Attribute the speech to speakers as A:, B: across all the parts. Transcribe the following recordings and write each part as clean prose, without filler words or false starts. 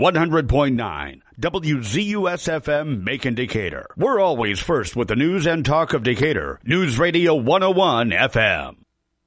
A: 100.9 WZUS-FM Macon, Decatur. We're always first with the news and talk of Decatur. News Radio 101 FM.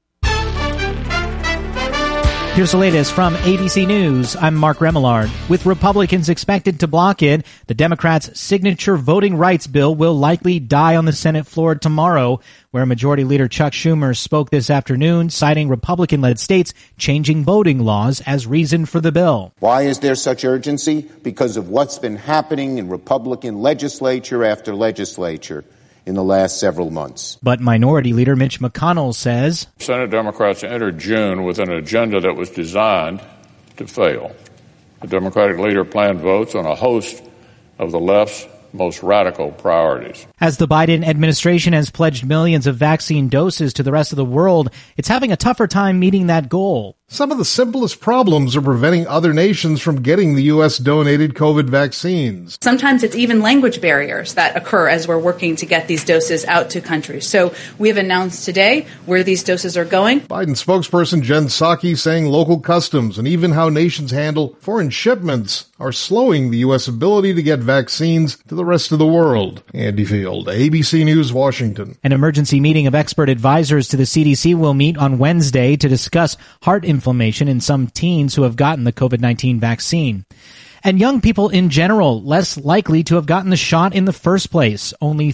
B: Here's the latest from ABC News. I'm Mark Remillard. With Republicans expected to block it, the Democrats' signature voting rights bill will likely die on the Senate floor tomorrow, where Majority Leader Chuck Schumer spoke this afternoon, citing Republican-led states changing voting laws as reason for the bill.
C: Why is there such urgency? Because of what's been happening in Republican legislature after legislature in the last several months.
B: But Minority Leader Mitch McConnell says
D: Senate Democrats entered June with an agenda that was designed to fail. The Democratic leader planned votes on a host of the left's most radical priorities.
B: As the Biden administration has pledged millions of vaccine doses to the rest of the world, it's having a tougher time meeting that goal.
E: Some of the simplest problems are preventing other nations from getting the U.S.-donated COVID vaccines.
F: Sometimes it's even language barriers that occur as we're working to get these doses out to countries. So we have announced today where these doses are going.
E: Biden spokesperson Jen Psaki saying local customs and even how nations handle foreign shipments are slowing the U.S. ability to get vaccines to the rest of the world. Andy Field, ABC News, Washington.
B: An emergency meeting of expert advisors to the CDC will meet on Wednesday to discuss heart inflammation in some teens who have gotten the COVID-19 vaccine. And young people in general, less likely to have gotten the shot in the first place. Only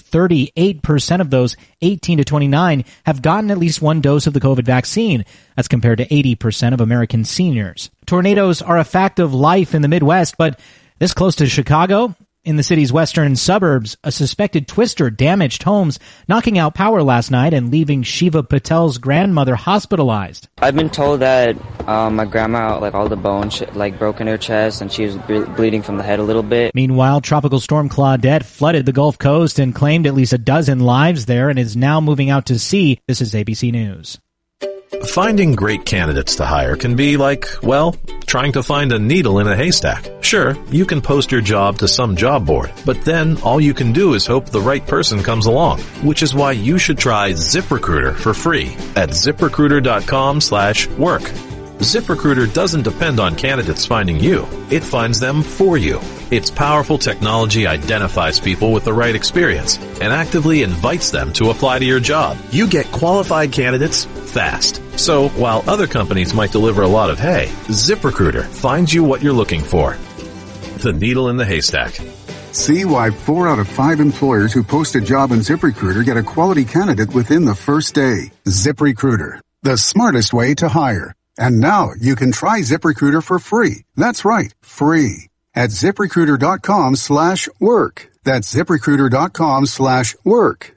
B: 38% of those 18 to 29 have gotten at least one dose of the COVID vaccine. That's compared to 80% of American seniors. Tornadoes are a fact of life in the Midwest, but this close to Chicago, in the city's western suburbs, a suspected twister damaged homes, knocking out power last night and leaving Shiva Patel's grandmother hospitalized.
G: I've been told that my grandma, all the bones, broke in her chest, and she was bleeding from the head a little bit.
B: Meanwhile, Tropical Storm Claudette flooded the Gulf Coast and claimed at least a dozen lives there and is now moving out to sea. This is ABC News.
H: Finding great candidates to hire can be like, trying to find a needle in a haystack. Sure, you can post your job to some job board, but then all you can do is hope the right person comes along, which is why you should try ZipRecruiter for free at ZipRecruiter.com/work. ZipRecruiter doesn't depend on candidates finding you. It finds them for you. Its powerful technology identifies people with the right experience and actively invites them to apply to your job. You get qualified candidates fast. So while other companies might deliver a lot of hay, ZipRecruiter finds you what you're looking for. The needle in the haystack.
I: See why 4 out of 5 employers who post a job on ZipRecruiter get a quality candidate within the first day. ZipRecruiter, the smartest way to hire. And now you can try ZipRecruiter for free. That's right, free. At ZipRecruiter.com/work. That's ZipRecruiter.com/work.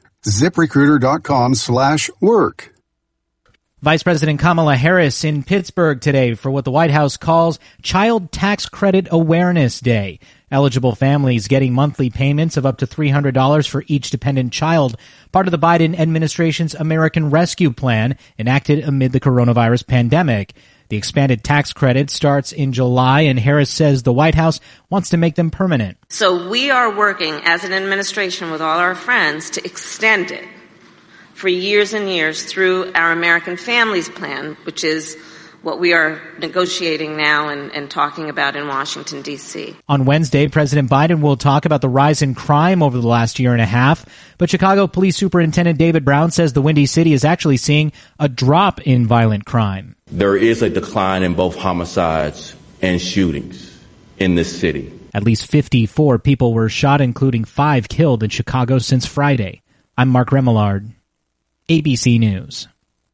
I: ZipRecruiter.com/work.
B: Vice President Kamala Harris in Pittsburgh today for what the White House calls Child Tax Credit Awareness Day. Eligible families getting monthly payments of up to $300 for each dependent child, part of the Biden administration's American Rescue Plan enacted amid the coronavirus pandemic. The expanded tax credit starts in July, and Harris says the White House wants to make them permanent.
J: So we are working as an administration with all our friends to extend it for years and years through our American Families Plan, which is what we are negotiating now and talking about in Washington, D.C.
B: On Wednesday, President Biden will talk about the rise in crime over the last year and a half. But Chicago Police Superintendent David Brown says the Windy City is actually seeing a drop in violent crime.
K: There is a decline in both homicides and shootings in this city.
B: At least 54 people were shot, including 5 killed in Chicago since Friday. I'm Mark Remillard, ABC News.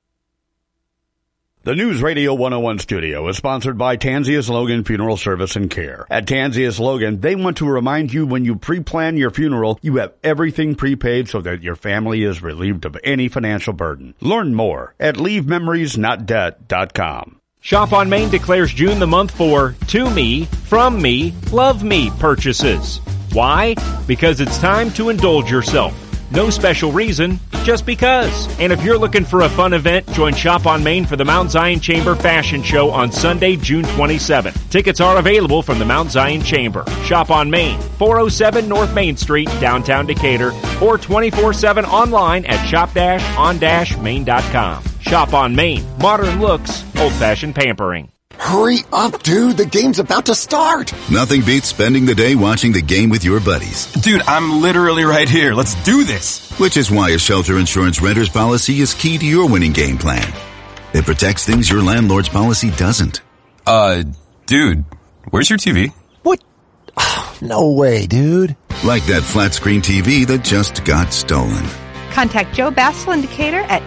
A: The News Radio 101 studio is sponsored by Tansius Logan Funeral Service and Care. At Tansius Logan, they want to remind you when you pre-plan your funeral, you have everything prepaid so that your family is relieved of any financial burden. Learn more at leavememoriesnotdebt.com.
L: Shop on Main declares June the month for To Me, From Me, Love Me purchases. Why? Because it's time to indulge yourself. No special reason, just because. And if you're looking for a fun event, join Shop on Main for the Mount Zion Chamber Fashion Show on Sunday, June 27th. Tickets are available from the Mount Zion Chamber. Shop on Main, 407 North Main Street, downtown Decatur, or 24/7 online at shop-on-main.com. Shop on Main, modern looks, old-fashioned pampering.
M: Hurry up, dude. The game's about to start.
N: Nothing beats spending the day watching the game with your buddies.
M: Dude, I'm literally right here. Let's do this.
N: Which is why a shelter insurance renter's policy is key to your winning game plan. It protects things your landlord's policy doesn't.
M: Dude, where's your TV?
O: What? No way, dude.
N: Like that flat screen TV that just got stolen.
P: Contact Joe Bassel Indicator at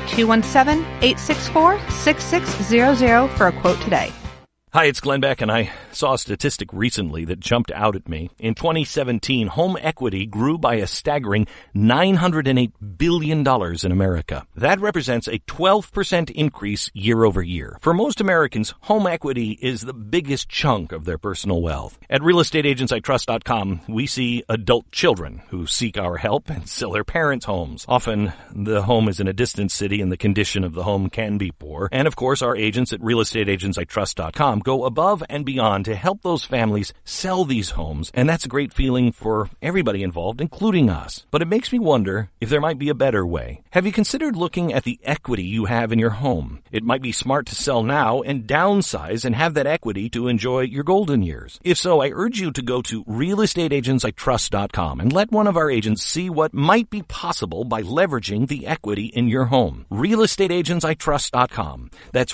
P: 217-864-6600 for a quote today.
H: Hi, it's Glenn Beck, and I saw a statistic recently that jumped out at me. In 2017, home equity grew by a staggering $908 billion in America. That represents a 12% increase year over year. For most Americans, home equity is the biggest chunk of their personal wealth. At realestateagentsitrust.com, we see adult children who seek our help and sell their parents' homes. Often, the home is in a distant city and the condition of the home can be poor. And of course, our agents at realestateagentsitrust.com go above and beyond to help those families sell these homes, and that's a great feeling for everybody involved, including us. But it makes me wonder if there might be a better way. Have you considered looking at the equity you have in your home? It might be smart to sell now and downsize and have that equity to enjoy your golden years. If so, I urge you to go to realestateagentsitrust.com and let one of our agents see what might be possible by leveraging the equity in your home. realestateagentsitrust.com. That's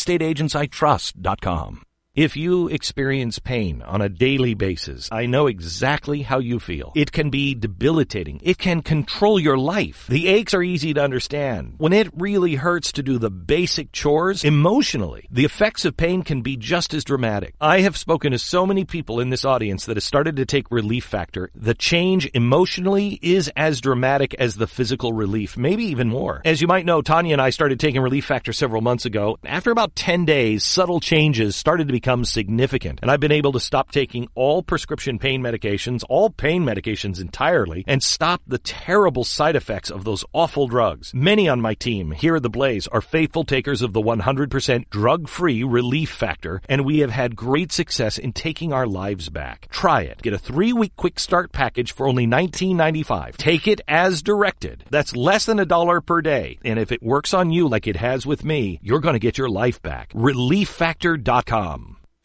H: realestateagentsitrust.com. If you experience pain on a daily basis, I know exactly how you feel. It can be debilitating. It can control your life. The aches are easy to understand. When it really hurts to do the basic chores, emotionally, the effects of pain can be just as dramatic. I have spoken to so many people in this audience that have started to take Relief Factor. The change emotionally is as dramatic as the physical relief, maybe even more. As you might know, Tanya and I started taking Relief Factor several months ago. After about 10 days, subtle changes started to become significant, and I've been able to stop taking all prescription pain medications, all pain medications entirely, and stop the terrible side effects of those awful drugs. Many on my team here at The Blaze are faithful takers of the 100% drug-free Relief Factor, and we have had great success in taking our lives back. Try it. Get a 3-week quick start package for only $19.95. Take it as directed. That's less than $1 per day, and if it works on you like it has with me, you're going to get your life back. ReliefFactor.com.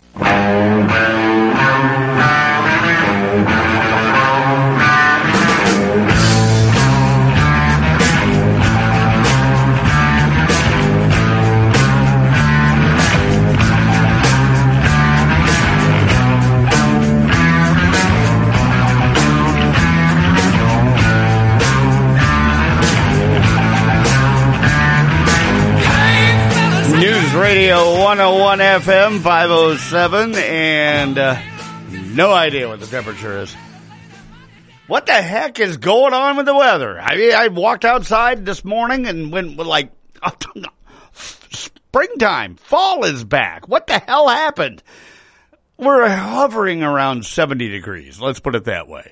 A: News Radio 101 FM 507, and no idea what the temperature is. What the heck is going on with the weather? I mean, I walked outside this morning and went like, springtime, fall is back. What the hell happened? We're hovering around 70 degrees. Let's put it that way.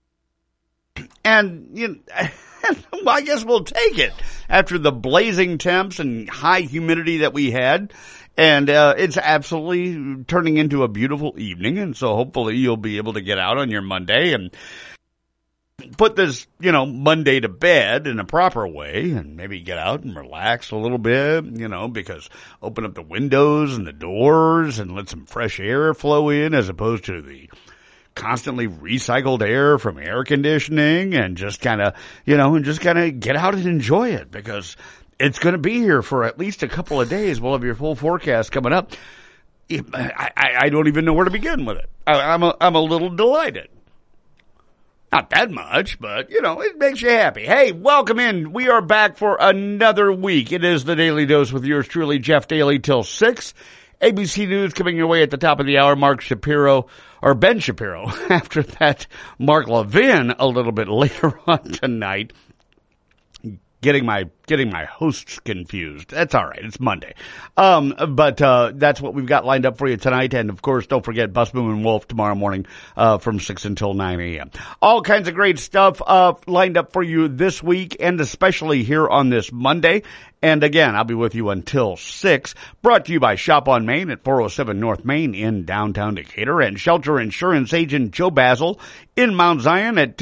A: And, you know, well, I guess we'll take it after the blazing temps and high humidity that we had. And it's absolutely turning into a beautiful evening. And so hopefully you'll be able to get out on your Monday and put this, Monday to bed in a proper way and maybe get out and relax a little bit, because open up the windows and the doors and let some fresh air flow in as opposed to the constantly recycled air from air conditioning, and just kind of, get out and enjoy it, because it's going to be here for at least a couple of days. We'll have your full forecast coming up. I don't even know where to begin with it. I'm a little delighted. Not that much, but, it makes you happy. Hey, welcome in. We are back for another week. It is the Daily Dose with yours truly, Jeff Daly, till 6. ABC News coming your way at the top of the hour. Ben Shapiro. After that, Mark Levin a little bit later on tonight. Getting my hosts confused. That's all right. It's Monday. But that's what we've got lined up for you tonight. And of course, don't forget Bus Boom and Wolf tomorrow morning, from 6 until 9 a.m. All kinds of great stuff, lined up for you this week, and especially here on this Monday. And again, I'll be with you until 6. Brought to you by Shop on Main at 407 North Main in downtown Decatur, and Shelter Insurance Agent Joe Basil in Mount Zion at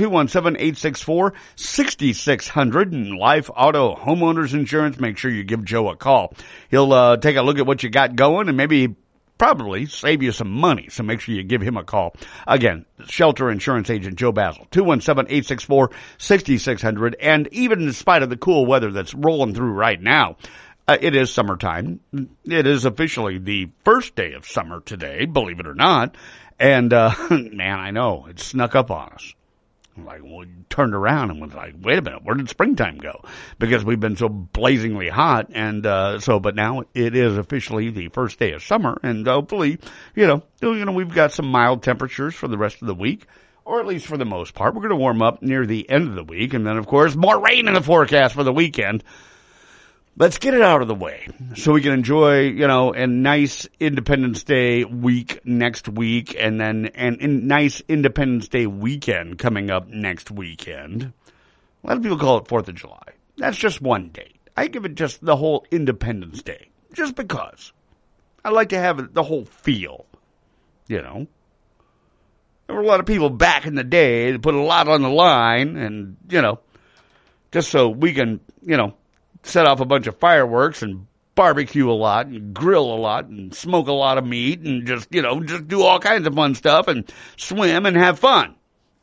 A: 217-864-6600. And Life Auto Homeowners Insurance, make sure you give Joe a call. He'll take a look at what you got going and maybe probably save you some money. So make sure you give him a call. Again, Shelter Insurance Agent Joe Basil, 217-864-6600. And even in spite of the cool weather that's rolling through right now, it is summertime. It is officially the first day of summer today, believe it or not. And, man, I know, it snuck up on us. Like, we turned around and was like, wait a minute, where did springtime go? Because we've been so blazingly hot. And, but now it is officially the first day of summer. And hopefully, we've got some mild temperatures for the rest of the week, or at least for the most part. We're going to warm up near the end of the week. And then, of course, more rain in the forecast for the weekend. Let's get it out of the way so we can enjoy, a nice Independence Day week next week, and then a nice Independence Day weekend coming up next weekend. A lot of people call it 4th of July. That's just one date. I give it just the whole Independence Day, just because. I like to have the whole feel, There were a lot of people back in the day that put a lot on the line, and, just so we can, set off a bunch of fireworks and barbecue a lot and grill a lot and smoke a lot of meat and just do all kinds of fun stuff and swim and have fun.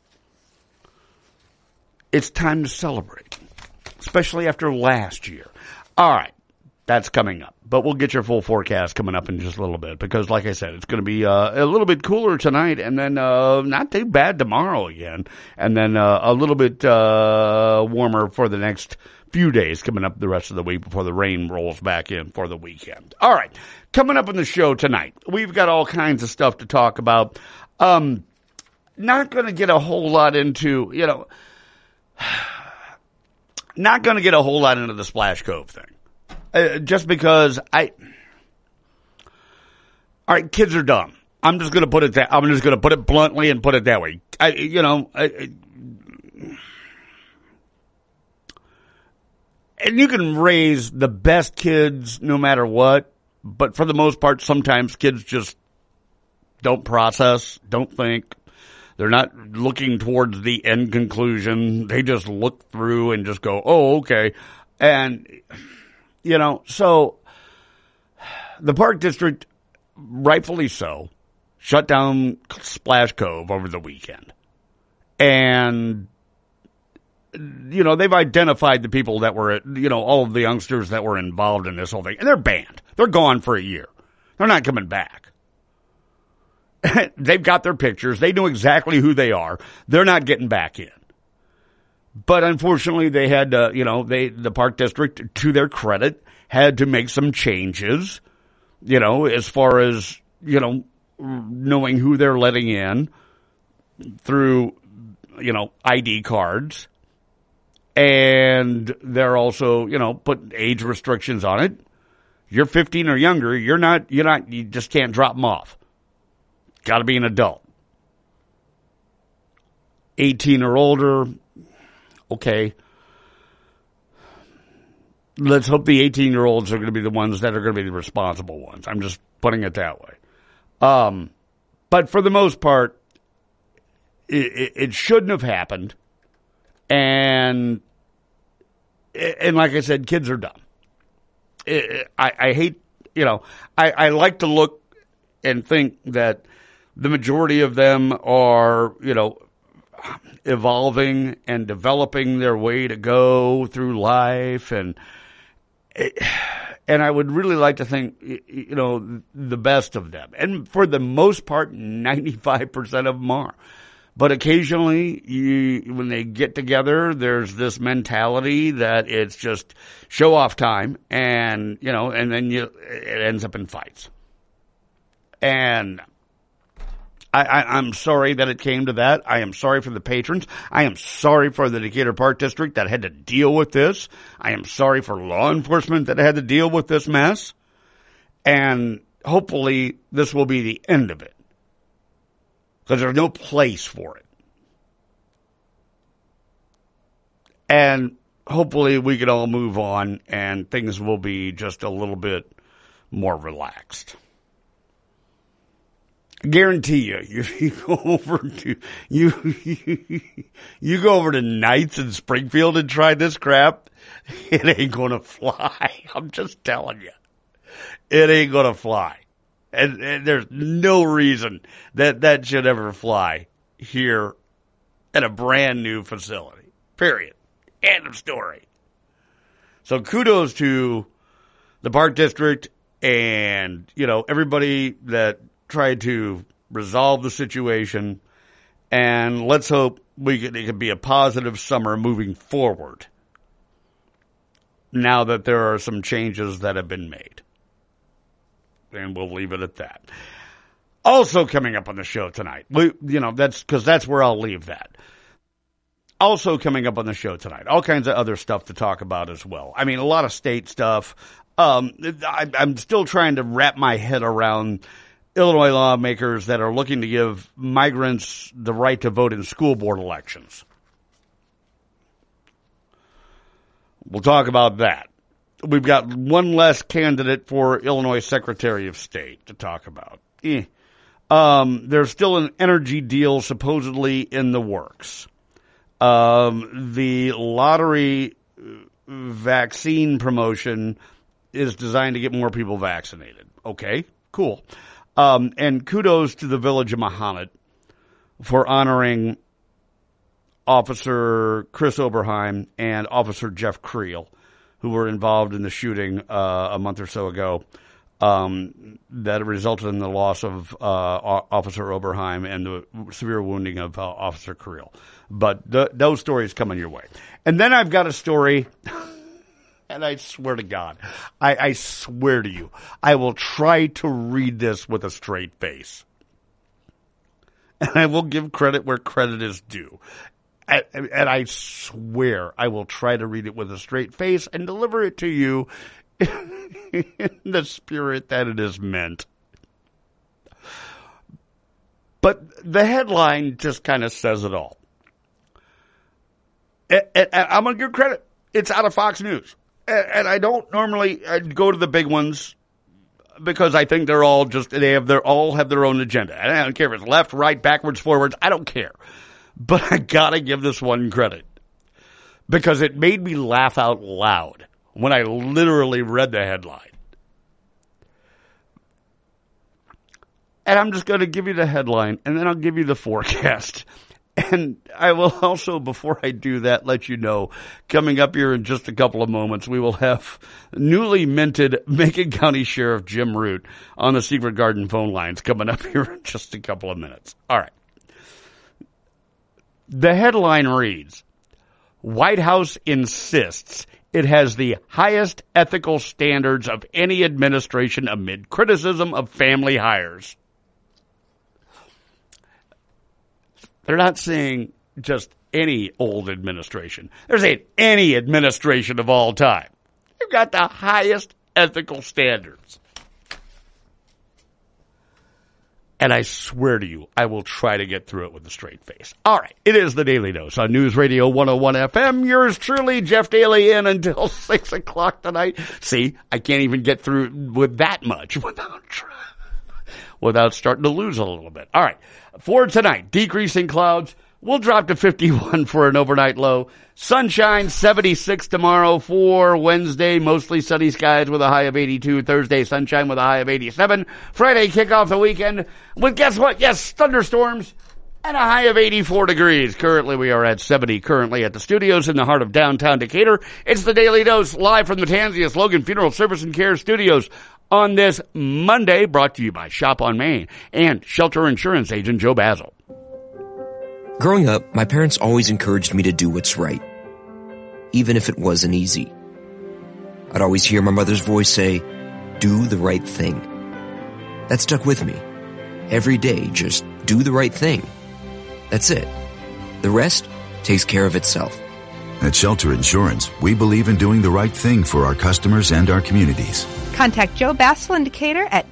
A: It's time to celebrate, especially after last year. All right, that's coming up. But we'll get your full forecast coming up in just a little bit because, like I said, it's going to be a little bit cooler tonight and then not too bad tomorrow again. And then a little bit warmer for the next few days coming up the rest of the week before the rain rolls back in for the weekend. All right, coming up on the show tonight, we've got all kinds of stuff to talk about. Not going to get a whole lot into, not going to get a whole lot into the Splash Cove thing. Just because all right, kids are dumb. I'm just going to put it I'm just going to put it bluntly and put it that way. And you can raise the best kids no matter what, but for the most part, sometimes kids just don't process, don't think. They're not looking towards the end conclusion. They just look through and just go, oh, okay. And, so the Park District, rightfully so, shut down Splash Cove over the weekend. And they've identified the people that were, all of the youngsters that were involved in this whole thing. And they're banned. They're gone for a year. They're not coming back. They've got their pictures. They know exactly who they are. They're not getting back in. But unfortunately, they had, the Park District, to their credit, had to make some changes, as far as, knowing who they're letting in through, ID cards. And they're also, putting age restrictions on it. You're 15 or younger, you just can't drop them off. Got to be an adult. 18 or older, okay. Let's hope the 18-year-olds are going to be the ones that are going to be the responsible ones. I'm just putting it that way. But for the most part, it shouldn't have happened. And like I said, kids are dumb. I hate, I like to look and think that the majority of them are, evolving and developing their way to go through life. And I would really like to think, the best of them. And for the most part, 95% of them are. But occasionally, when they get together, there's this mentality that it's just show-off time, and, and then it ends up in fights. And I'm sorry that it came to that. I am sorry for the patrons. I am sorry for the Decatur Park District that had to deal with this. I am sorry for law enforcement that had to deal with this mess. And hopefully, this will be the end of it. Because there's no place for it. And hopefully we can all move on and things will be just a little bit more relaxed. I guarantee you go over to you go over to Knights in Springfield and try this crap, it ain't gonna fly. I'm just telling you. It ain't gonna fly. And there's no reason that should ever fly here at a brand new facility. Period. End of story. So kudos to the Park District and, everybody that tried to resolve the situation. And let's hope it can be a positive summer moving forward now that there are some changes that have been made. And we'll leave it at that. Also coming up on the show tonight, that's where I'll leave that. Also coming up on the show tonight, all kinds of other stuff to talk about as well. I mean, a lot of state stuff. I'm still trying to wrap my head around Illinois lawmakers that are looking to give migrants the right to vote in school board elections. We'll talk about that. We've got one less candidate for Illinois Secretary of State to talk about. There's still an energy deal supposedly in the works. The lottery vaccine promotion is designed to get more people vaccinated. Okay, cool. And kudos to the Village of Mahomet for honoring Officer Chris Oberheim and Officer Jeff Creel, who were involved in the shooting a month or so ago that resulted in the loss of Officer Oberheim and the severe wounding of Officer Creel. But those stories coming your way. And then I've got a story, and I swear to God, I swear to you, I will try to read this with a straight face. And I will give credit where credit is due. And I swear I will try to read it with a straight face and deliver it to you in the spirit that it is meant. But the headline just kind of says it all. And I'm going to give credit. It's out of Fox News. And I don't normally go to the big ones because I think they're all all have their own agenda. And I don't care if it's left, right, backwards, forwards. I don't care. But I gotta give this one credit because it made me laugh out loud when I literally read the headline. And I'm just going to give you the headline and then I'll give you the forecast. And I will also, before I do that, let you know, coming up here in just a couple of moments, we will have newly minted Macon County Sheriff Jim Root on the Secret Garden phone lines coming up here in just a couple of minutes. All right. The headline reads, White House insists it has the highest ethical standards of any administration amid criticism of family hires. They're not saying just any old administration. They're saying any administration of all time. They've got the highest ethical standards. And I swear to you, I will try to get through it with a straight face. All right. It is the Daily Dose on News Radio 101 FM. Yours truly, Jeff Daly, in until 6 o'clock tonight. See, I can't even get through with that much without starting to lose a little bit. All right. For tonight, decreasing clouds. We'll drop to 51 for an overnight low. Sunshine, 76 tomorrow for Wednesday. Mostly sunny skies with a high of 82. Thursday, sunshine with a high of 87. Friday, kick off the weekend with, guess what? Yes, thunderstorms and a high of 84 degrees. Currently, we are at 70 currently at the studios in the heart of downtown Decatur. It's the Daily Dose live from the Tansius Logan Funeral Service and Care Studios on this Monday, brought to you by Shop on Main and Shelter Insurance agent Joe Basil.
Q: Growing up, my parents always encouraged me to do what's right, even if it wasn't easy. I'd always hear my mother's voice say, do the right thing. That stuck with me. Every day, just do the right thing. That's it. The rest takes care of itself.
N: At Shelter Insurance, we believe in doing the right thing for our customers and our communities.
P: Contact Joe Basil in Decatur at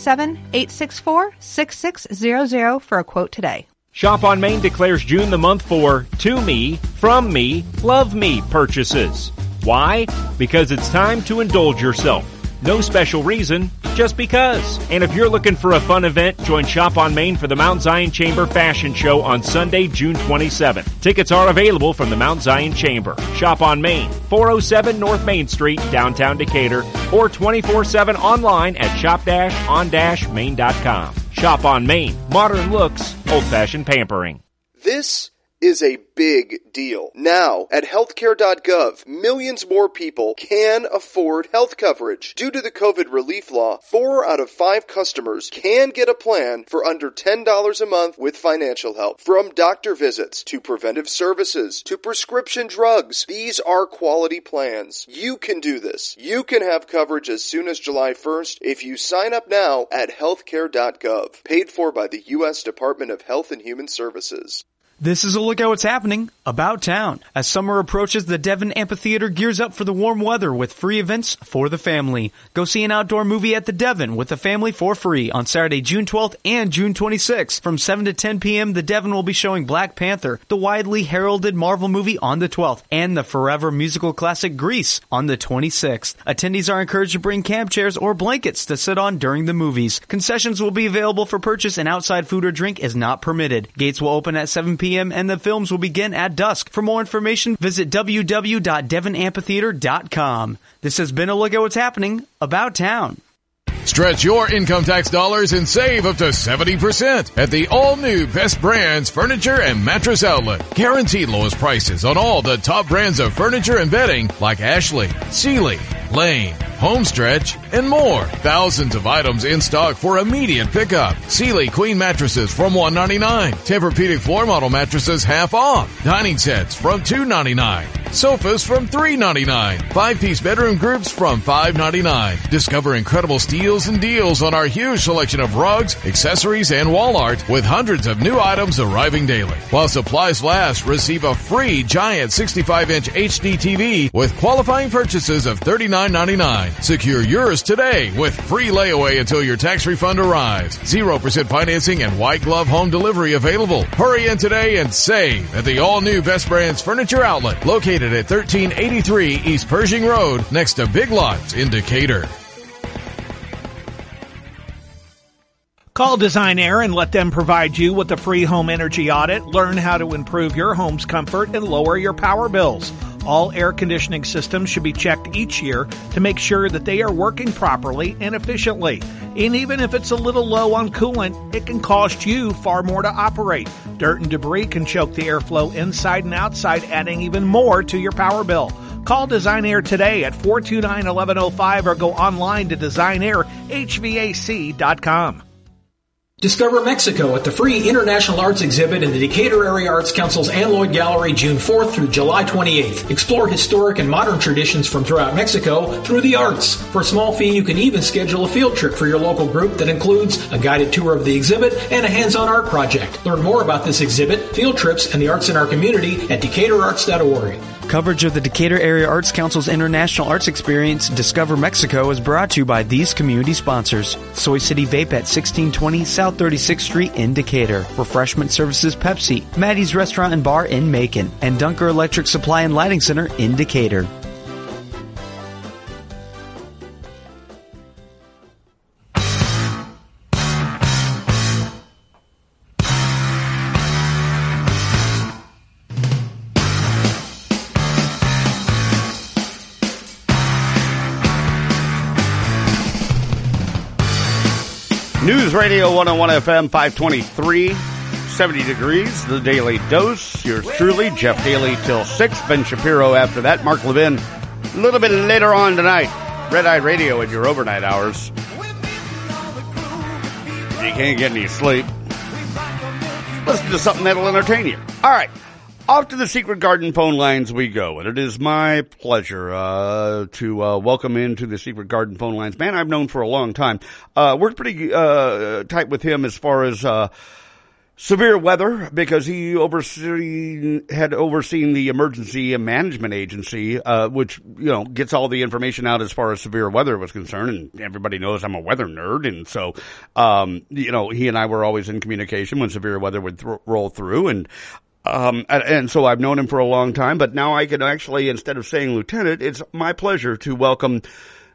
P: 217-864-6600 for a quote today.
L: Shop on Main declares June the month for To Me, From Me, Love Me purchases. Why? Because it's time to indulge yourself. No special reason, just because. And if you're looking for a fun event, join Shop on Main for the Mount Zion Chamber Fashion Show on Sunday, June 27th. Tickets are available from the Mount Zion Chamber. Shop on Main, 407 North Main Street, downtown Decatur, or 24/7 online at shop-on-main.com. Shop on Main. Modern looks, old-fashioned pampering.
R: This is a big deal. Now, at healthcare.gov, millions more people can afford health coverage. Due to the COVID relief law, 4 out of 5 customers can get a plan for under $10 a month with financial help. From doctor visits to preventive services to prescription drugs, these are quality plans. You can do this. You can have coverage as soon as July 1st if you sign up now at healthcare.gov. Paid for by the U.S. Department of Health and Human Services.
S: This is a look at what's happening about town. As summer approaches, the Devon Amphitheater gears up for the warm weather with free events for the family. Go see an outdoor movie at the Devon with the family for free on Saturday, June 12th and June 26th. From 7 to 10 p.m., the Devon will be showing Black Panther, the widely heralded Marvel movie, on the 12th, and the forever musical classic Grease on the 26th. Attendees are encouraged to bring camp chairs or blankets to sit on during the movies. Concessions will be available for purchase, and outside food or drink is not permitted. Gates will open at 7 p.m. and the films will begin at dusk. For more information, visit www.devonamphitheater.com. This has been a look at what's happening about town.
T: Stretch your income tax dollars and save up to 70% at the all-new Best Brands Furniture and Mattress Outlet. Guaranteed lowest prices on all the top brands of furniture and bedding like Ashley, Sealy, Lane, Homestretch, and more. Thousands of items in stock for immediate pickup. Sealy Queen mattresses from $199. Tempur-Pedic floor model mattresses half off. Dining sets from $299. Sofas from $399. 5-piece bedroom groups from $599. Discover incredible steals and deals on our huge selection of rugs, accessories, and wall art with hundreds of new items arriving daily. While supplies last, receive a free giant 65-inch HD TV with qualifying purchases of $39.99. Secure yours today with free layaway until your tax refund arrives. 0% financing and white glove home delivery available. Hurry in today and save at the all-new Best Brands Furniture Outlet, located at 1383 East Pershing Road, next to Big Lots in Decatur.
U: Call Designaire and let them provide you with a free home energy audit. Learn how to improve your home's comfort and lower your power bills. All air conditioning systems should be checked each year to make sure that they are working properly and efficiently. And even if it's a little low on coolant, it can cost you far more to operate. Dirt and debris can choke the airflow inside and outside, adding even more to your power bill. Call Designaire today at 429-1105 or go online to designairehvac.com.
V: Discover Mexico at the free International Arts Exhibit in the Decatur Area Arts Council's Ann Lloyd Gallery, June 4th through July 28th. Explore historic and modern traditions from throughout Mexico through the arts. For a small fee, you can even schedule a field trip for your local group that includes a guided tour of the exhibit and a hands-on art project. Learn more about this exhibit, field trips, and the arts in our community at DecaturArts.org.
S: Coverage of the Decatur Area Arts Council's International Arts Experience, Discover Mexico, is brought to you by these community sponsors. Soy City Vape at 1620 South 36th Street in Decatur. Refreshment Services Pepsi, Maddie's Restaurant and Bar in Macon, and Dunker Electric Supply and Lighting Center in Decatur.
A: News Radio 101 FM 523, 70 degrees, the Daily Dose. Yours truly, Jeff Daly till 6. Ben Shapiro after that. Mark Levin a little bit later on tonight. Red Eye Radio at your overnight hours. You can't get any sleep. Listen to something that'll entertain you. All right. Off to the Secret Garden phone lines we go, and it is my pleasure to welcome into the Secret Garden phone lines. Man, I've known for a long time. Worked pretty tight with him as far as severe weather, because he had overseen the Emergency Management Agency, which, gets all the information out as far as severe weather was concerned. And everybody knows I'm a weather nerd. And so, he and I were always in communication when severe weather would roll through. And so I've known him for a long time, but now I can actually, instead of saying lieutenant, it's my pleasure to welcome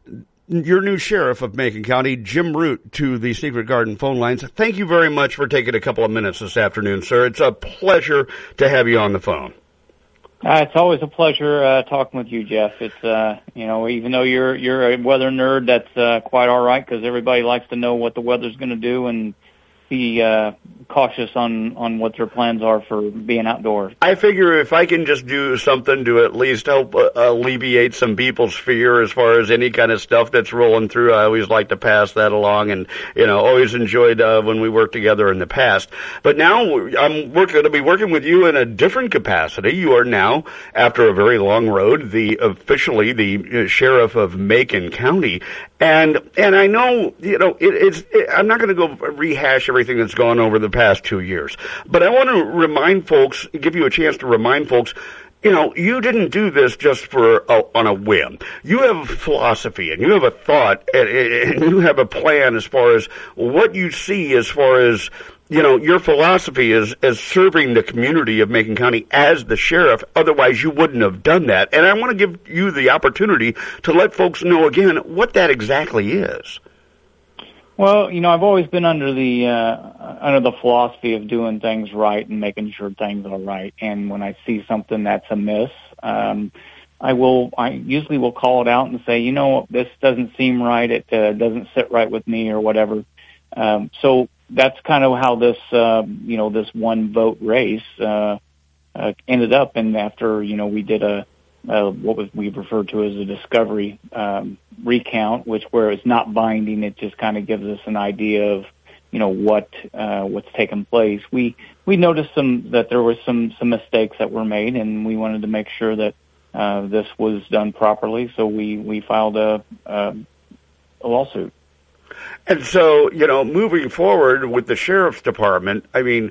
A: your new sheriff of Macon County, Jim Root, to the Secret Garden phone lines. Thank you very much for taking a couple of minutes this afternoon, sir. It's a pleasure to have you on the phone.
C: It's always a pleasure talking with you, Jeff. It's even though you're a weather nerd, that's quite all right because everybody likes to know what the weather's going to do and be cautious on what their plans are for being outdoors.
A: I figure if I can just do something to at least help alleviate some people's fear as far as any kind of stuff that's rolling through, I always like to pass that along, and always enjoyed when we worked together in the past. But now I'm going to be working with you in a different capacity. You are now, after a very long road, officially the sheriff of Macon County. And I know, I'm not going to go rehash everything that's gone over the past 2 years, but I want to give you a chance to remind folks, you didn't do this just on a whim. You have a philosophy and you have a thought and you have a plan as far as what you see as far as your philosophy is as serving the community of Macon County as the sheriff. Otherwise, you wouldn't have done that. And I want to give you the opportunity to let folks know again what that exactly is.
C: Well, I've always been under the philosophy of doing things right and making sure things are right. And when I see something that's amiss, I usually will call it out and say, this doesn't seem right. It doesn't sit right with me or whatever. So that's kind of how this, this one vote race, ended up. And after, we did what we referred to as a discovery, recount, where it's not binding. It just kind of gives us an idea of, what's taken place. We noticed that there were some mistakes that were made, and we wanted to make sure that, this was done properly. So we filed a lawsuit.
A: And so, moving forward with the sheriff's department, I mean,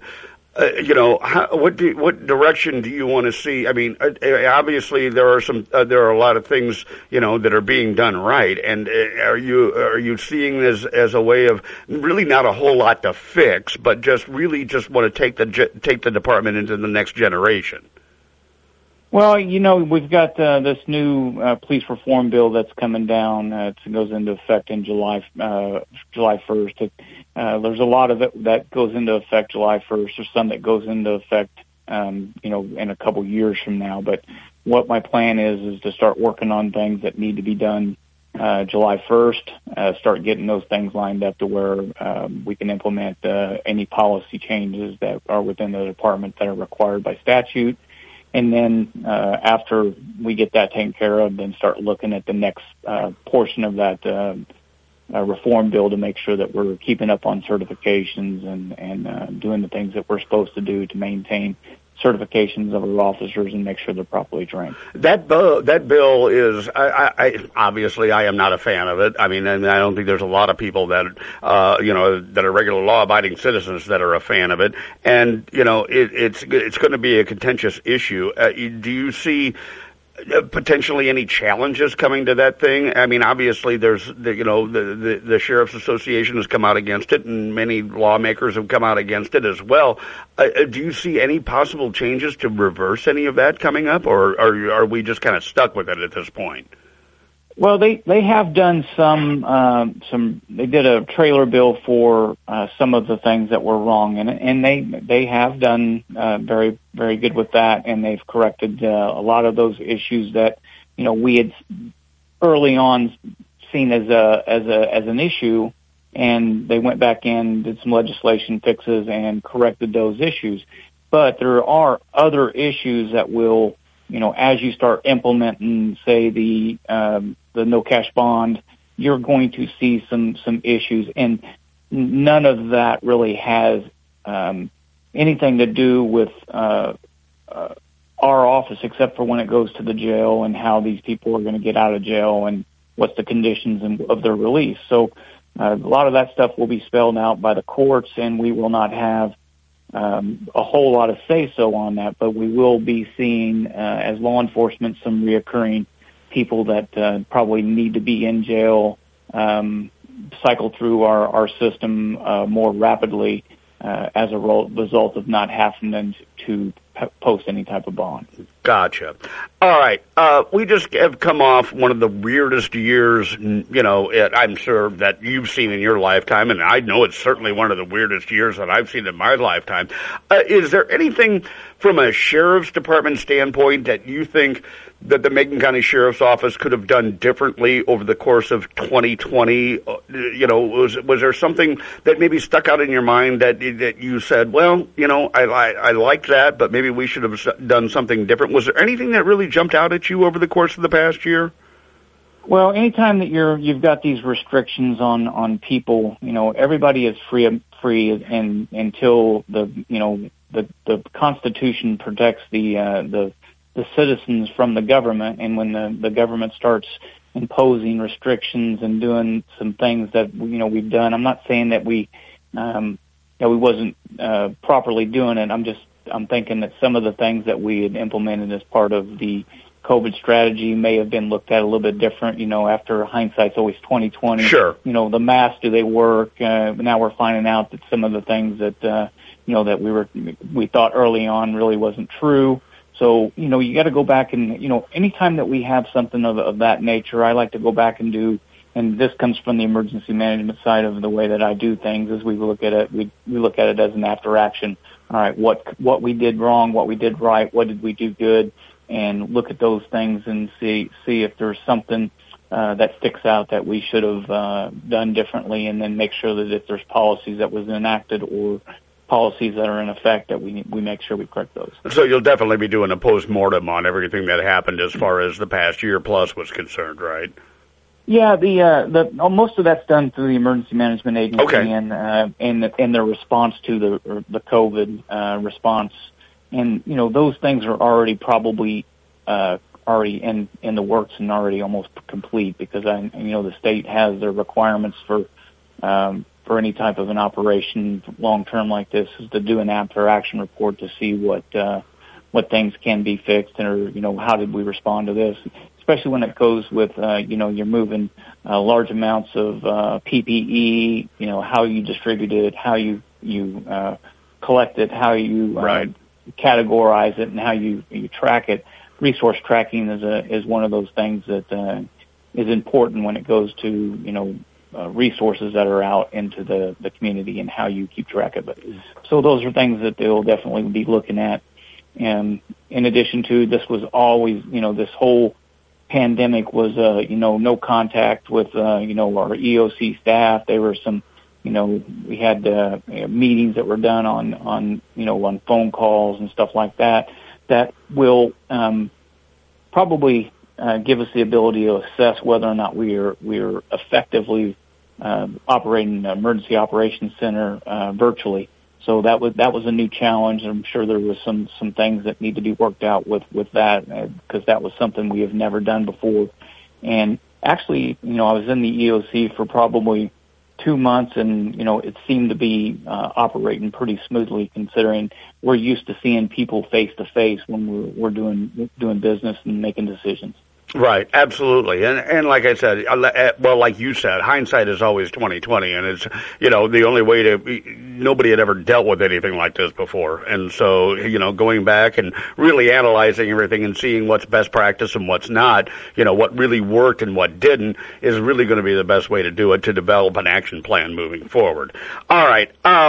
A: what direction do you want to see? I mean, obviously there are a lot of things, that are being done right. And are you seeing this as a way of really not a whole lot to fix, but just want to take the department into the next generation?
C: Well, we've got this new police reform bill that's coming down. It goes into effect in July 1st. There's a lot of it that goes into effect July 1st. There's some that goes into effect, in a couple years from now. But what my plan is to start working on things that need to be done July 1st. Start getting those things lined up to where we can implement any policy changes that are within the department that are required by statute. And then after we get that taken care of, then start looking at the next portion of that reform bill to make sure that we're keeping up on certifications and doing the things that we're supposed to do to maintain certifications of our officers and make sure they're properly trained.
A: That bill is, I obviously I am not a fan of it. I mean, and I don't think there's a lot of people that, that are regular law-abiding citizens that are a fan of it. And, it's going to be a contentious issue. Do you see potentially any challenges coming to that thing? I mean, obviously there's the Sheriff's Association has come out against it, and many lawmakers have come out against it as well. Do you see any possible changes to reverse any of that coming up, or are we just kind of stuck with it at this point?
C: Well, they have done they did a trailer bill for some of the things that were wrong, and they have done very, very good with that, and they've corrected a lot of those issues that we had early on seen as an issue, and they went back in, did some legislation fixes, and corrected those issues. But there are other issues that will, as you start implementing, say the no cash bond, you're going to see some issues, and none of that really has anything to do with our office, except for when it goes to the jail and how these people are going to get out of jail and what's the conditions of their release. So a lot of that stuff will be spelled out by the courts, and we will not have a whole lot of say-so on that, but we will be seeing, as law enforcement, some reoccurring people that probably need to be in jail cycle through our system more rapidly as a result of not having to post any type of bond.
A: Gotcha. All right. We just have come off one of the weirdest years, I'm sure that you've seen in your lifetime, and I know it's certainly one of the weirdest years that I've seen in my lifetime. Is there anything from a sheriff's department standpoint that you think that the Macon County Sheriff's Office could have done differently over the course of 2020? Was there something that maybe stuck out in your mind that you said, well, I liked that, but maybe we should have done something different? Was there anything that really jumped out at you over the course of the past year?
C: Well, anytime that you've got these restrictions on people, everybody is free and until the Constitution protects the citizens from the government, and when the government starts imposing restrictions and doing some things that we've done, I'm not saying that we wasn't properly doing it. I'm thinking that some of the things that we had implemented as part of the COVID strategy may have been looked at a little bit different. After hindsight's always 20/20. Sure. The masks, do they work? Now we're finding out that some of the things that that we thought early on really wasn't true. So, you got to go back and, anytime that we have something of that nature, I like to go back and do, and this comes from the emergency management side of the way that I do things, is we look at it, we look at it as an after action. All right, what we did wrong, what we did right, what did we do good, and look at those things and see if there's something that sticks out that we should have done differently, and then make sure that if there's policies that was enacted or policies that are in effect, that we make sure we correct those.
A: So you'll definitely be doing a post-mortem on everything that happened as far as the past year plus was concerned, right?
C: Yeah, most of that's done through the Emergency Management Agency. Okay. and their response to the COVID response, and those things are already probably already in the works and already almost complete, because the state has their requirements for any type of an operation long term like this, is to do an after action report to see what things can be fixed, or how did we respond to this, especially when it goes with you're moving large amounts of PPE, how you distribute it, how you collect it, how you categorize it, and how you track it. Resource tracking is one of those things that is important when it goes to resources that are out into the community, and how you keep track of it. So those are things that they'll definitely be looking at. And in addition to, this was always, this whole pandemic was, no contact with, our EOC staff. There were some, we had meetings that were done on phone calls and stuff like that, that will probably give us the ability to assess whether or not we're effectively operating an emergency operations center virtually. So that was a new challenge. I'm sure there was some things that need to be worked out with that, because that was something we have never done before. And actually, I was in the EOC for probably 2 months, and it seemed to be operating pretty smoothly, considering we're used to seeing people face to face when we're doing business and making decisions.
A: Right, absolutely, and like I said, well, like you said, hindsight is always 20/20, and it's the only way to. Nobody had ever dealt with anything like this before, and so going back and really analyzing everything and seeing what's best practice and what's not, what really worked and what didn't, is really going to be the best way to do it, to develop an action plan moving forward. All right.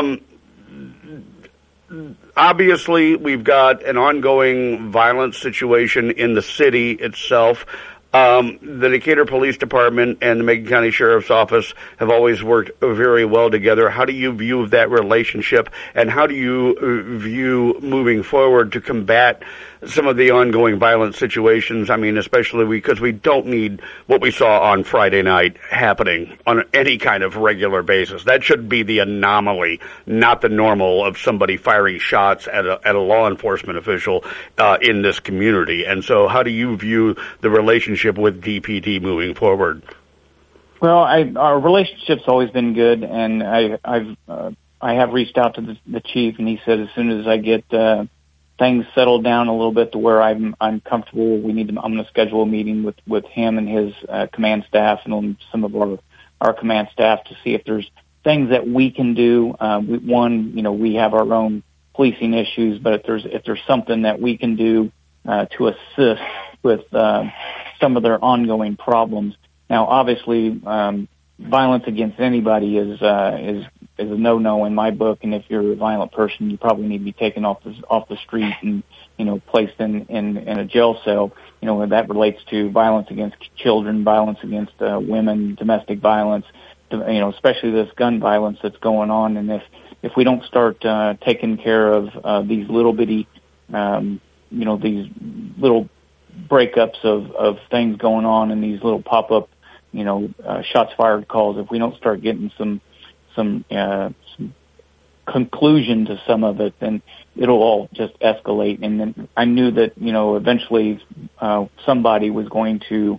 A: Obviously, we've got an ongoing violence situation in the city itself. The Decatur Police Department and the Macon County Sheriff's Office have always worked very well together. How do you view that relationship, and how do you view moving forward to combat some of the ongoing violent situations? I mean, especially because we don't need what we saw on Friday night happening on any kind of regular basis. That should be the anomaly, not the normal of somebody firing shots at a law enforcement official in this community. And so how do you view the relationship with DPD moving forward?
C: Well, our relationship's always been good, and I have reached out to the chief, and he said as soon as I get things settled down a little bit to where I'm comfortable, I'm going to schedule a meeting with him and his command staff and some of our command staff to see if there's things that we can do. We have our own policing issues, but if there's something that we can do to assist with some of their ongoing problems. Now, obviously, violence against anybody is a no-no in my book, and if you're a violent person, you probably need to be taken off the street and placed in a jail cell. And that relates to violence against children, violence against women, domestic violence. Especially this gun violence that's going on, and if we don't start taking care of these little bitty, these little breakups of things going on, and these little pop-up, shots fired calls, if we don't start getting some conclusion to some of it, then it'll all just escalate. And then I knew that eventually somebody was going to.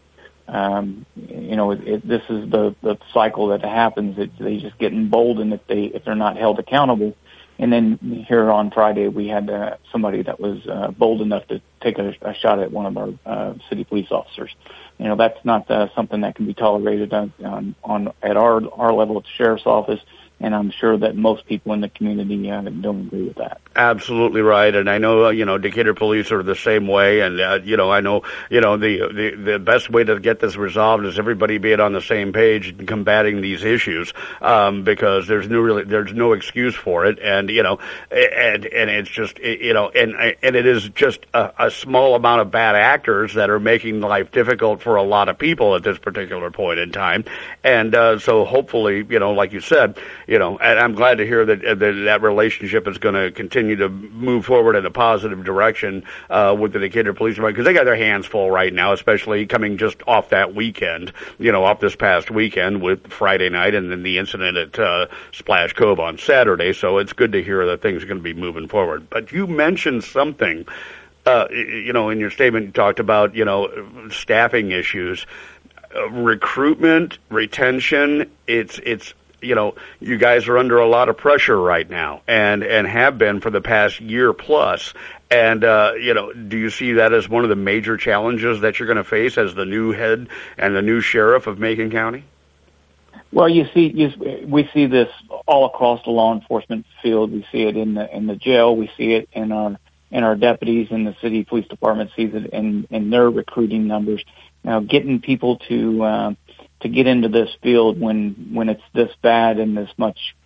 C: This is the cycle that happens. They just get emboldened if they're not held accountable. And then here on Friday, we had somebody that was bold enough to take a shot at one of our city police officers. That's not something that can be tolerated at our level at the sheriff's office. And I'm sure that most people in the community don't agree with that.
A: Absolutely right, and I know Decatur police are the same way, and I know the best way to get this resolved is everybody being on the same page and combating these issues, because there's no excuse for it, and it's just and it is just a small amount of bad actors that are making life difficult for a lot of people at this particular point in time, and so hopefully like you said. And I'm glad to hear that relationship is going to continue to move forward in a positive direction with the Decatur Police Department, because they got their hands full right now, especially coming just off that weekend, off this past weekend with Friday night and then the incident at Splash Cove on Saturday. So it's good to hear that things are going to be moving forward. But you mentioned something, in your statement, you talked about, staffing issues, recruitment, retention. It's you guys are under a lot of pressure right now and have been for the past year plus. And, do you see that as one of the major challenges that you're going to face as the new head and the new sheriff of Macon County?
C: Well, we see this all across the law enforcement field. We see it in the jail. We see it in our deputies, and the city police department sees it in their recruiting numbers. Now, getting people to get into this field when it's this bad and this much,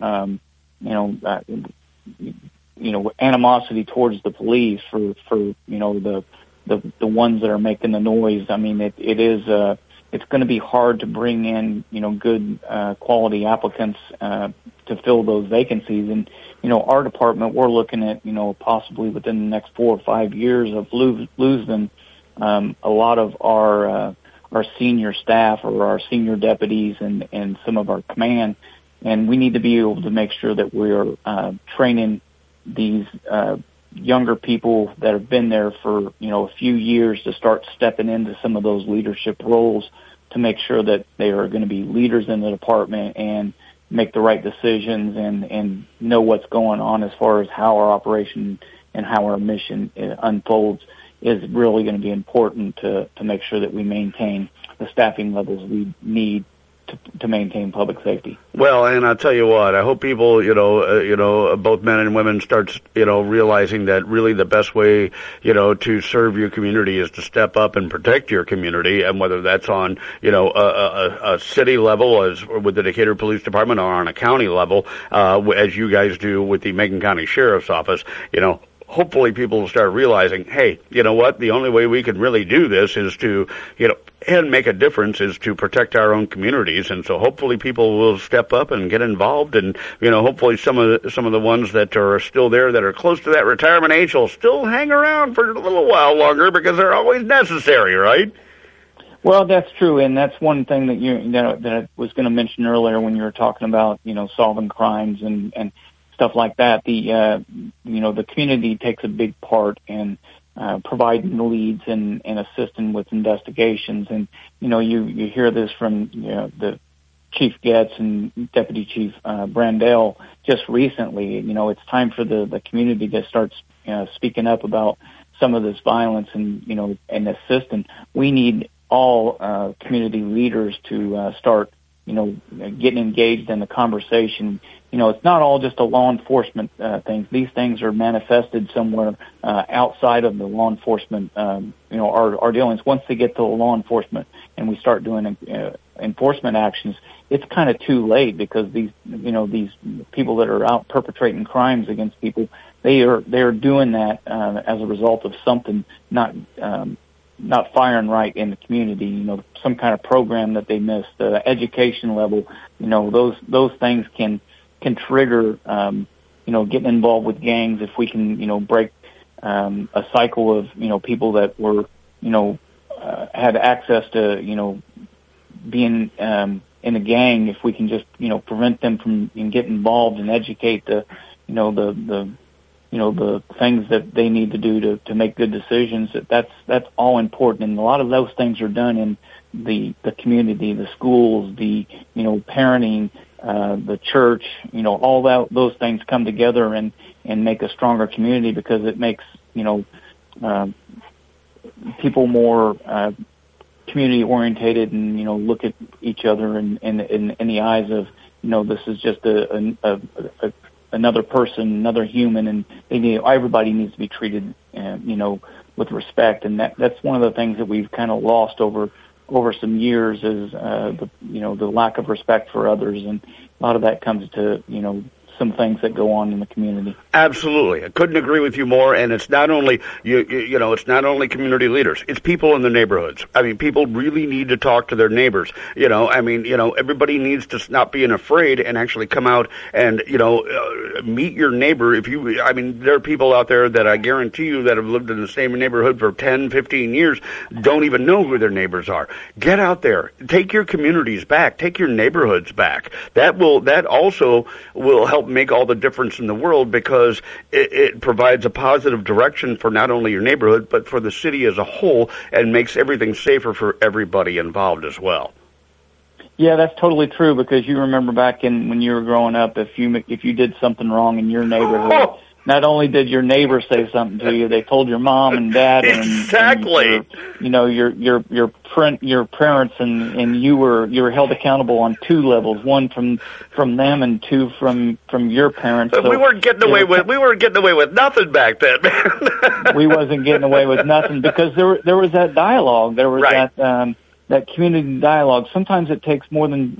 C: animosity towards the police for the ones that are making the noise. I mean, it's going to be hard to bring in, good, quality applicants, to fill those vacancies. And, our department, we're looking at, possibly within the next 4 or 5 years of losing, a lot of our senior staff or our senior deputies and some of our command. And we need to be able to make sure that we're training these younger people that have been there for, a few years to start stepping into some of those leadership roles to make sure that they are going to be leaders in the department and make the right decisions and know what's going on as far as how our operation and how our mission unfolds. Is really going to be important to make sure that we maintain the staffing levels we need to maintain public safety.
A: Well, and I'll tell you what, I hope people, both men and women start, realizing that really the best way, to serve your community is to step up and protect your community, and whether that's on, a city level as with the Decatur Police Department or on a county level, as you guys do with the Macon County Sheriff's Office, hopefully people will start realizing, hey, you know what, the only way we can really do this is to, and make a difference is to protect our own communities. And so hopefully people will step up and get involved. And, hopefully some of the ones that are still there that are close to that retirement age will still hang around for a little while longer because they're always necessary, right?
C: Well, that's true. And that's one thing that that I was going to mention earlier when you were talking about, solving crimes and stuff like that. The community takes a big part in providing leads and assisting with investigations. And, you hear this from, the Chief Getz and Deputy Chief Brandell just recently. It's time for the community to start speaking up about some of this violence and assisting. We need all community leaders to start getting engaged in the conversation. It's not all just a law enforcement thing. These things are manifested somewhere outside of the law enforcement, our dealings. Once they get to law enforcement and we start doing enforcement actions, it's kind of too late, because these people that are out perpetrating crimes against people, they are doing that as a result of something not firing right in the community. Some kind of program that they missed, the education level. Those things can trigger, getting involved with gangs. If we can, break a cycle of, people that were, had access to, being in a gang, if we can just, prevent them from getting involved and educate the things that they need to do to make good decisions, that's all important. And a lot of those things are done in the community, the schools, the, parenting, the church, all those things come together and make a stronger community, because it makes, people more, community orientated, and, look at each other in the eyes of, this is just another person, another human, and everybody needs to be treated, with respect. And that's one of the things that we've kind of lost over some years, is the lack of respect for others, and a lot of that comes to some things that go on in the community.
A: Absolutely. I couldn't agree with you more. And it's not only, it's not only community leaders. It's people in the neighborhoods. I mean, people really need to talk to their neighbors. Everybody needs to stop being afraid and actually come out and, meet your neighbor. There are people out there that I guarantee you that have lived in the same neighborhood for 10, 15 years, don't even know who their neighbors are. Get out there. Take your communities back. Take your neighborhoods back. That also will help make all the difference in the world, because it provides a positive direction for not only your neighborhood, but for the city as a whole, and makes everything safer for everybody involved as well.
C: Yeah, that's totally true, because you remember back when you were growing up, if you did something wrong in your neighborhood, not only did your neighbor say something to you, they told your mom and dad,
A: exactly,
C: and your parents, and you were held accountable on two levels: one from them, and two from your parents.
A: So we weren't getting away with nothing back then, man.
C: We wasn't getting away with nothing, because there was that dialogue. There was
A: right.
C: that community dialogue. Sometimes it takes more than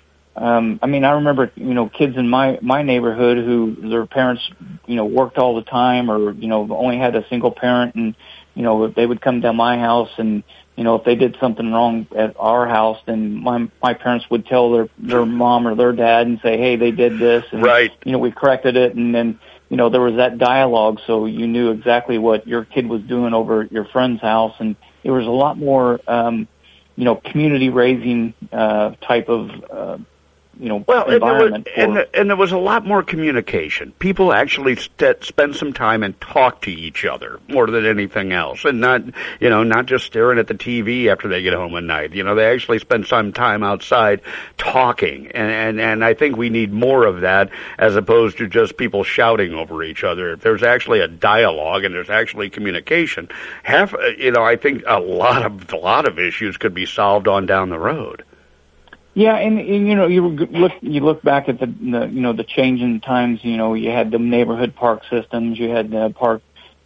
C: I remember, kids in my neighborhood who their parents, worked all the time, or, only had a single parent, and, they would come to my house, and, if they did something wrong at our house, then my parents would tell their mom or their dad and say, hey, they did this. And,
A: right.
C: We corrected it. And then, there was that dialogue. So you knew exactly what your kid was doing over at your friend's house. And there was a lot more, community raising, type of, environment.
A: And there was a lot more communication. People actually spend some time and talk to each other more than anything else, and not just staring at the TV after they get home at night. They actually spend some time outside talking, and I think we need more of that, as opposed to just people shouting over each other. If there's actually a dialogue and there's actually communication, I think a lot of issues could be solved on down the road.
C: Yeah, and you look back at the change in times. You had the neighborhood park systems. You had park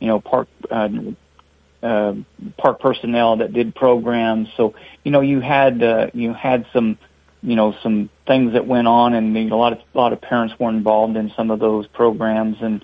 C: personnel that did programs. So you had some things that went on, and a lot of parents were involved in some of those programs. And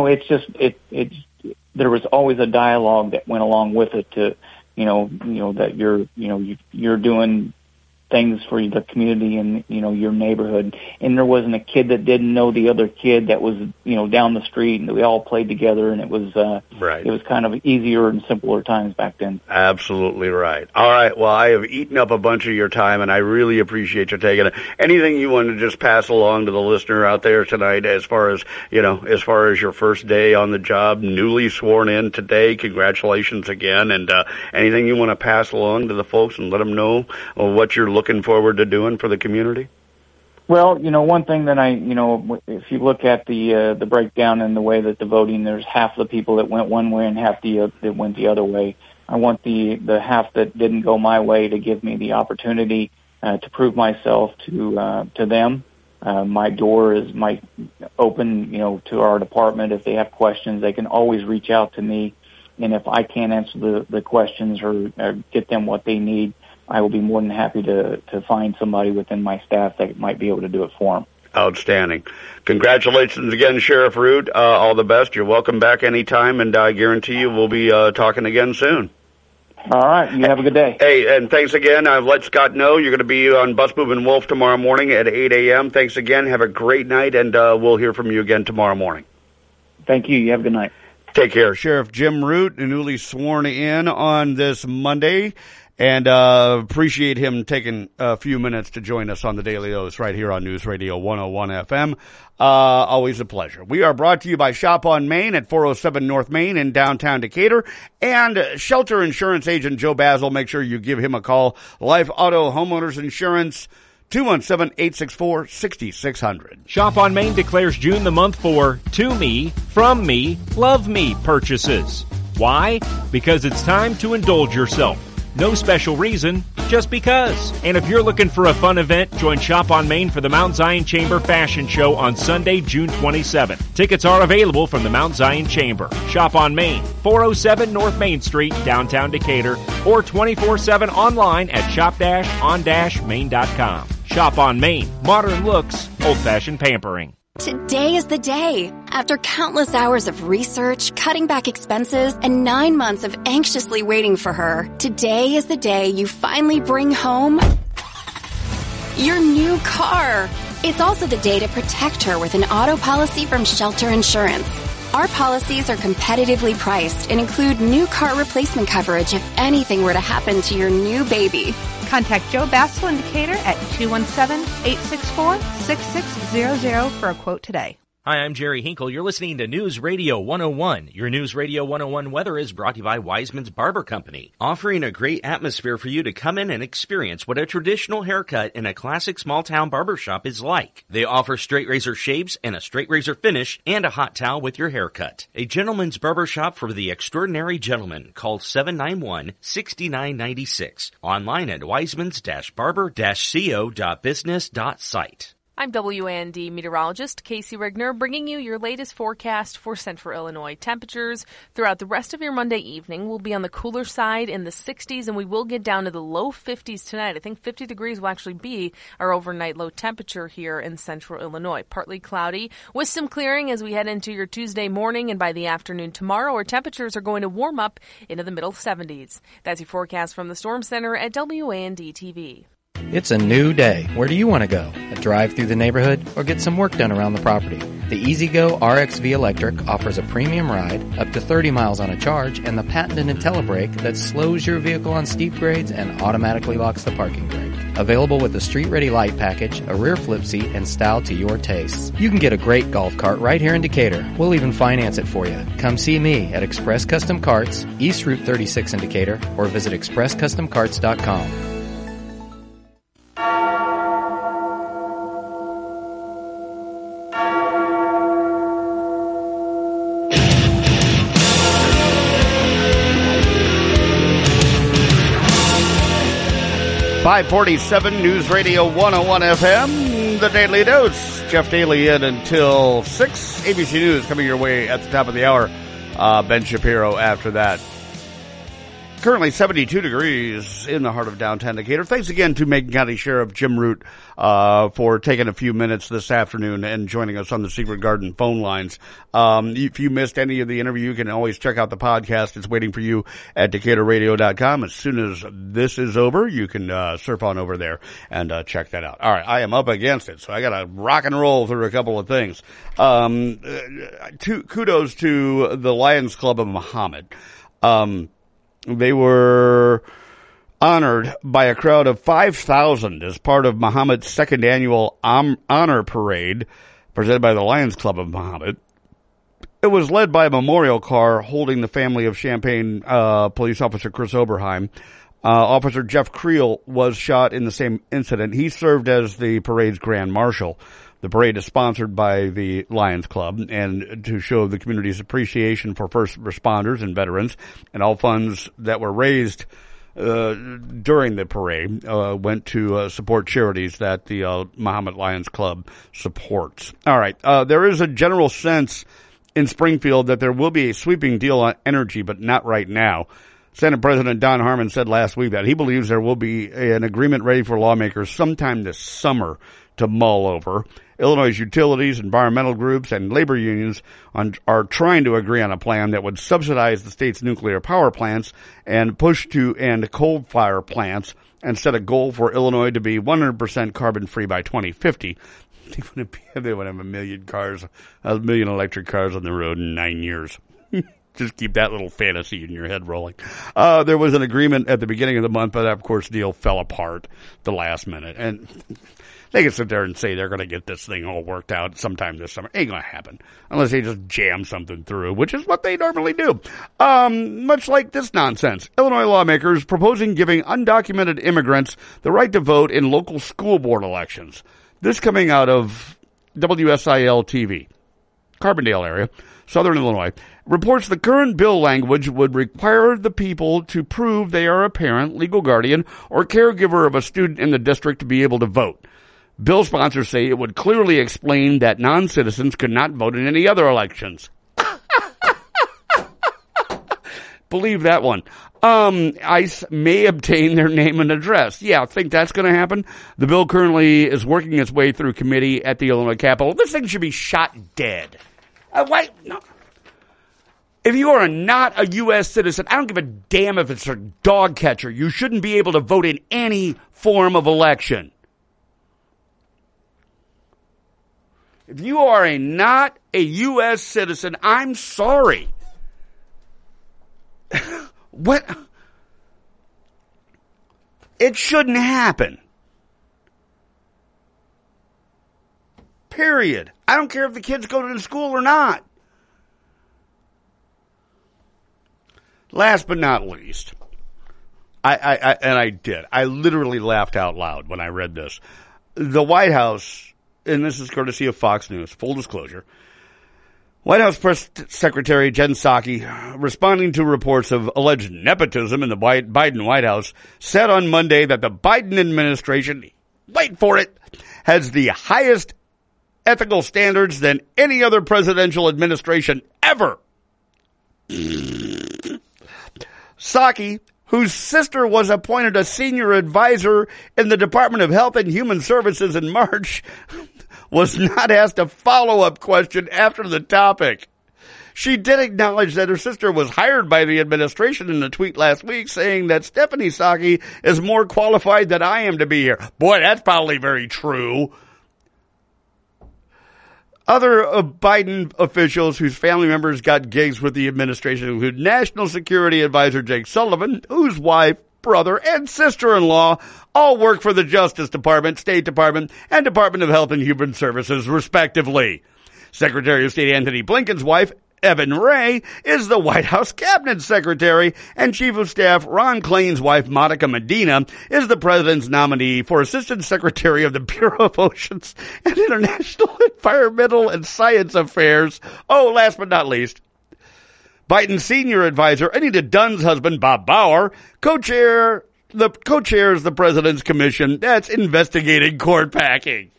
C: there was always a dialogue that went along with it to that you're doing things for the community and your neighborhood, and there wasn't a kid that didn't know the other kid that was down the street, and we all played together, and it was
A: right.
C: It was kind of easier and simpler times back then.
A: Absolutely right. All right, well, I have eaten up a bunch of your time, and I really appreciate you taking it. Anything you want to just pass along to the listener out there tonight, as far as your first day on the job, newly sworn in today? Congratulations again, and anything you want to pass along to the folks and let them know what you're looking forward to doing for the community?
C: Well, one thing that if you look at the breakdown in the way that the voting, there's half the people that went one way and half that went the other way. I want the half that didn't go my way to give me the opportunity to prove myself to them. My door is open, to our department. If they have questions, they can always reach out to me. And if I can't answer the questions or get them what they need, I will be more than happy to find somebody within my staff that might be able to do it for them.
A: Outstanding. Congratulations again, Sheriff Root. All the best. You're welcome back anytime, and I guarantee you we'll be talking again soon.
C: All right. You have a good day.
A: Hey, and thanks again. I've let Scott know you're going to be on Bus Moving Wolf tomorrow morning at 8 a.m. Thanks again. Have a great night, and we'll hear from you again tomorrow morning.
C: Thank you. You have a good night.
A: Take care. Sheriff Jim Root, newly sworn in on this Monday, and appreciate him taking a few minutes to join us on the Daily Dose right here on News Radio 101 FM. Always a pleasure. We are brought to you by Shop on Main at 407 North Main in downtown Decatur, and Shelter Insurance Agent Joe Basil. Make sure you give him a call. Life, Auto, Homeowners Insurance, 217-864-6600.
L: Shop on Main declares June the month for To Me, From Me, Love Me purchases. Why? Because it's time to indulge yourself. No special reason, just because. And if you're looking for a fun event, join Shop on Main for the Mount Zion Chamber Fashion Show on Sunday, June 27th. Tickets are available from the Mount Zion Chamber. Shop on Main, 407 North Main Street, downtown Decatur, or 24/7 online at shop-on-main.com. Shop on Main. Modern looks, old-fashioned pampering.
D: Today is the day. After countless hours of research, cutting back expenses, and 9 months of anxiously waiting for her, today is the day you finally bring home your new car. It's also the day to protect her with an auto policy from Shelter Insurance. Our policies are competitively priced and include new car replacement coverage if anything were to happen to your new baby.
P: Contact Joe Bassel in Decatur at 217-864-6600 for a quote today.
F: Hi, I'm Jerry Hinkle. You're listening to News Radio 101. Your News Radio 101 weather is brought to you by Wiseman's Barber Company, offering a great atmosphere for you to come in and experience what a traditional haircut in a classic small-town barbershop is like. They offer straight razor shaves and a straight razor finish and a hot towel with your haircut. A gentleman's barbershop for the extraordinary gentleman. Call 791-6996. Online at wisemans-barber-co.business.site.
W: I'm WAND meteorologist Casey Rigner, bringing you your latest forecast for Central Illinois. Temperatures throughout the rest of your Monday evening will be on the cooler side in the 60s, and we will get down to the low 50s tonight. I think 50 degrees will actually be our overnight low temperature here in Central Illinois. Partly cloudy with some clearing as we head into your Tuesday morning, and by the afternoon tomorrow, our temperatures are going to warm up into the middle 70s. That's your forecast from the Storm Center at WAND TV.
B: It's a new day. Where do you want to go? A drive through the neighborhood or get some work done around the property? The EasyGo RXV Electric offers a premium ride up to 30 miles on a charge and the patented IntelliBrake that slows your vehicle on steep grades and automatically locks the parking brake. Available with a street-ready light package, a rear flip seat, and style to your tastes. You can get a great golf cart right here in Decatur. We'll even finance it for you. Come see me at Express Custom Carts, East Route 36 in Decatur, or visit expresscustomcarts.com.
A: 547 News Radio 101 FM, the Daily Dose. Jeff Daly in until 6. ABC News coming your way at the top of the hour. Ben Shapiro after that. Currently 72 degrees in the heart of downtown Decatur. Thanks again to Macon County Sheriff Jim Root for taking a few minutes this afternoon and joining us on the Secret Garden phone lines. If you missed any of the interview, you can always check out the podcast. It's waiting for you at DecaturRadio.com. As soon as this is over, you can surf on over there and check that out. All right, I am up against it, so I got to rock and roll through a couple of things. Kudos to the Lions Club of Muhammad. They were honored by a crowd of 5,000 as part of Muhammad's second annual honor parade presented by the Lions Club of Muhammad. It was led by a memorial car holding the family of Champaign police officer Chris Oberheim. Officer Jeff Creel was shot in the same incident. He served as the parade's grand marshal. The parade is sponsored by the Lions Club and to show the community's appreciation for first responders and veterans, and all funds that were raised during the parade went to support charities that the Muhammad Lions Club supports. All right. There is a general sense in Springfield that there will be a sweeping deal on energy, but not right now. Senate President Don Harmon said last week that he believes there will be an agreement ready for lawmakers sometime this summer to mull over. Illinois' utilities, environmental groups, and labor unions are trying to agree on a plan that would subsidize the state's nuclear power plants and push to end coal-fired plants and set a goal for Illinois to be 100% carbon-free by 2050. They would have a million electric cars on the road in 9 years. Just keep that little fantasy in your head rolling. There was an agreement at the beginning of the month, but that, of course, deal fell apart the last minute. And they can sit there and say they're going to get this thing all worked out sometime this summer. Ain't going to happen unless they just jam something through, which is what they normally do. Much like this nonsense. Illinois lawmakers proposing giving undocumented immigrants the right to vote in local school board elections. This coming out of WSIL TV, Carbondale area, Southern Illinois, reports the current bill language would require the people to prove they are a parent, legal guardian, or caregiver of a student in the district to be able to vote. Bill sponsors say it would clearly explain that non-citizens could not vote in any other elections. Believe that one. ICE may obtain their name and address. Yeah, I think that's going to happen. The bill currently is working its way through committee at the Illinois Capitol. This thing should be shot dead. Why? No. If you are not a U.S. citizen, I don't give a damn if it's a dog catcher. You shouldn't be able to vote in any form of election. If you are not a U.S. citizen, I'm sorry. What? It shouldn't happen. Period. I don't care if the kids go to the school or not. Last but not least, I literally laughed out loud when I read this. The White House, and this is courtesy of Fox News, full disclosure, White House Press Secretary Jen Psaki, responding to reports of alleged nepotism in the Biden White House, said on Monday that the Biden administration, wait for it, has the highest ethical standards than any other presidential administration ever. Psaki, whose sister was appointed a senior advisor in the Department of Health and Human Services in March, was not asked a follow-up question after the topic. She did acknowledge that her sister was hired by the administration in a tweet last week, saying that Stephanie Psaki is more qualified than I am to be here. Boy, that's probably very true. Other Biden officials whose family members got gigs with the administration include National Security Advisor Jake Sullivan, whose wife, brother, and sister-in-law all work for the Justice Department, State Department, and Department of Health and Human Services, respectively. Secretary of State Anthony Blinken's wife, Evan Ray, is the White House Cabinet Secretary, and Chief of Staff Ron Klain's wife, Monica Medina, is the President's nominee for Assistant Secretary of the Bureau of Oceans and International Environmental and Science Affairs. Oh, last but not least, Biden's senior advisor, Anita Dunn's husband, Bob Bauer, co-chairs the President's commission that's investigating court packing.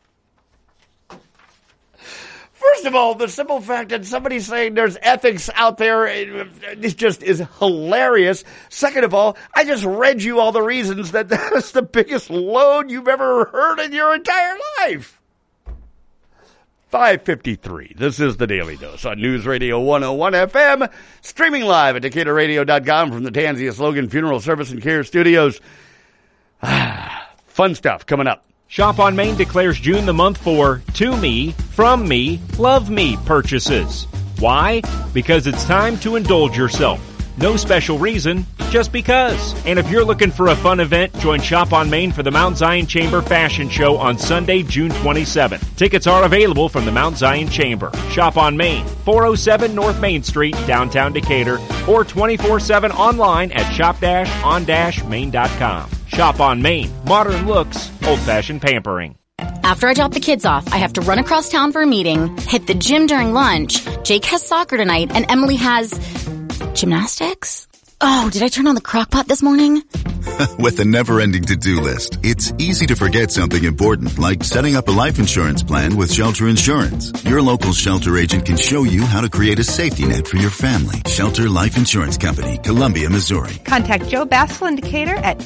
A: First of all, the simple fact that somebody's saying there's ethics out there, it just is hilarious. Second of all, I just read you all the reasons that is the biggest load you've ever heard in your entire life. 5:53. This is the Daily Dose on News Radio 101 FM, streaming live at DecaturRadio.com from the Tansius Logan Funeral Service and Care Studios. Fun stuff coming up.
L: Shop on Main declares June the month for To Me, From Me, Love Me purchases. Why? Because it's time to indulge yourself. No special reason, just because. And if you're looking for a fun event, join Shop on Main for the Mount Zion Chamber Fashion Show on Sunday, June 27th. Tickets are available from the Mount Zion Chamber. Shop on Main, 407 North Main Street, downtown Decatur, or 24/7 online at shop-on-main.com. Shop on Main. Modern looks, old-fashioned pampering.
E: After I drop the kids off, I have to run across town for a meeting, hit the gym during lunch, Jake has soccer tonight, and Emily has gymnastics? Oh, did I turn on the crock pot this morning?
N: With the never-ending to-do list, it's easy to forget something important, like setting up a life insurance plan with Shelter Insurance. Your local Shelter agent can show you how to create a safety net for your family. Shelter Life Insurance Company, Columbia, Missouri.
P: Contact Joe Bassel in Decatur at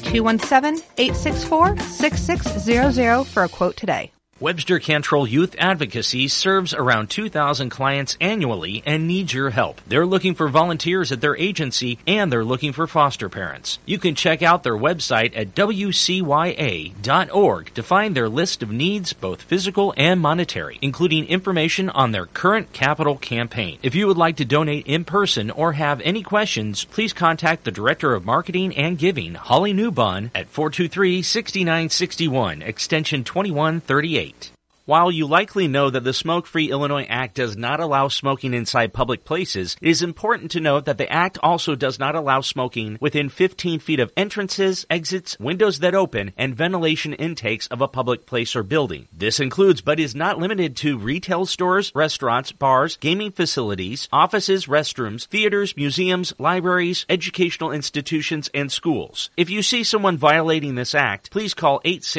P: 217-864-6600 for a quote today.
F: Webster Cantrell Youth Advocacy serves around 2,000 clients annually and needs your help. They're looking for volunteers at their agency, and they're looking for foster parents. You can check out their website at wcya.org to find their list of needs, both physical and monetary, including information on their current capital campaign. If you would like to donate in person or have any questions, please contact the Director of Marketing and Giving, Holly Newbon, at 423-6961, extension 2138. While you likely know that the Smoke-Free Illinois Act does not allow smoking inside public places, it is important to note that the Act also does not allow smoking within 15 feet of entrances, exits, windows that open, and ventilation intakes of a public place or building. This includes, but is not limited to, retail stores, restaurants, bars, gaming facilities, offices, restrooms, theaters, museums, libraries, educational institutions, and schools. If you see someone violating this Act, please call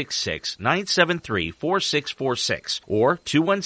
F: 866-973-4646. Or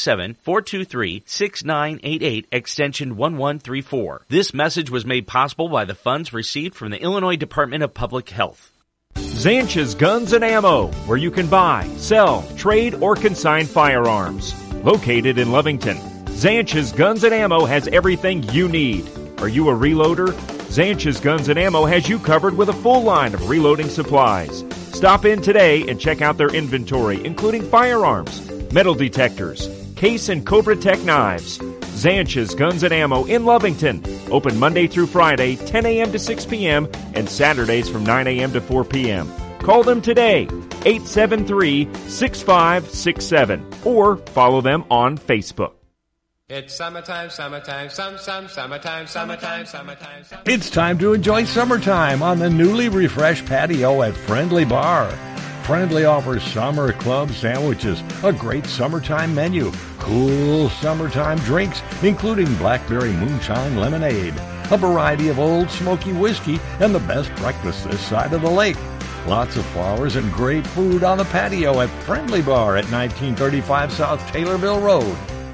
F: 217-423-6988, extension 1134. This message was made possible by the funds received from the Illinois Department of Public Health.
L: Zanch's Guns and Ammo, where you can buy, sell, trade, or consign firearms. Located in Lovington, Zanch's Guns and Ammo has everything you need. Are you a reloader? Zanch's Guns and Ammo has you covered with a full line of reloading supplies. Stop in today and check out their inventory, including firearms, metal detectors, Case and Cobra Tech knives. Zanch's Guns and Ammo in Lovington. Open Monday through Friday, 10 a.m. to 6 p.m. and Saturdays from 9 a.m. to 4 p.m. Call them today, 873-6567, or follow them on Facebook.
G: It's summertime, summertime, summertime, summertime.
I: It's time to enjoy summertime on the newly refreshed patio at Friendly Bar. Friendly offers summer club sandwiches, a great summertime menu, cool summertime drinks, including blackberry moonshine lemonade, a variety of old smoky whiskey, and the best breakfast this side of the lake. Lots of flowers and great food on the patio at Friendly Bar at 1935 South Taylorville Road.